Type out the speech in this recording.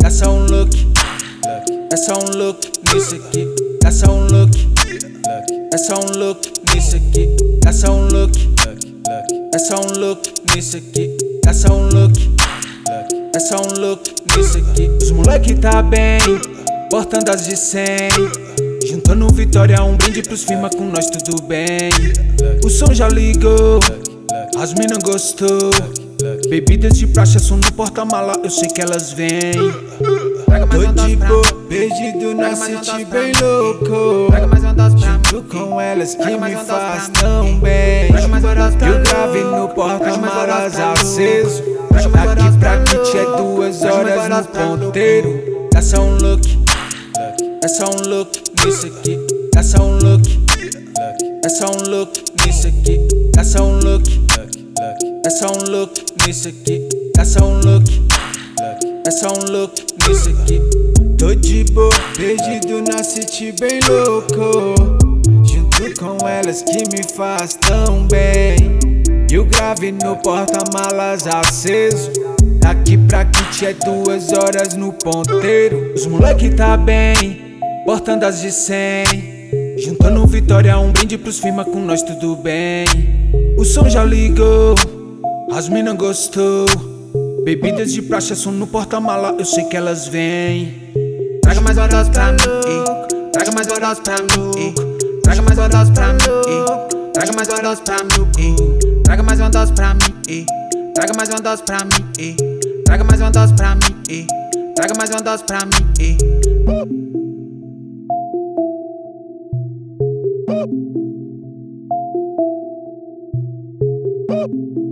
dá só um look, é só um look nisso aqui, dá só um look, é só um look nisso aqui, dá só um look, é só um look nisso aqui, dá só um look, é só um look nisso aqui. Os moleque tá bem, portando as de 100, juntando vitória, um brinde pros firma, com nós tudo bem. O som já ligou, as mina gostou. Bebidas de praxe, som no porta-mala, eu sei que elas vêm. Tô de boa, perdido na city bem louco, junto com elas que me faz tão bem. Eu gravei no porta-malas aceso, daqui pra Kit é 2 horas no ponteiro. Dá só um look, é só um look nisso aqui, dá só um look, é só um look nisso aqui, dá só um look, é só um look nisso aqui, dá só um look, é só um look nisso aqui. Tô de boa, perdido na city bem louco, junto com elas que me faz tão bem. Eu gravei no porta-malas aceso, daqui pra Kit é 2 horas no ponteiro. Os moleque tá bem, portando as de 100, juntando vitória, um brinde pros firma, com nós tudo bem. O som já ligou, as mina gostou. Bebidas de praxe, som no porta-mala, eu sei que elas vêm. Traga mais uma dose pra mim, traga mais uma dose pra mim, traga mais uma dose pra mim, traga mais uma dose pra mim, traga mais uma dose pra mim, traga mais uma dose pra mim, traga mais uma dose pra mim, traga mais uma dose pra mim.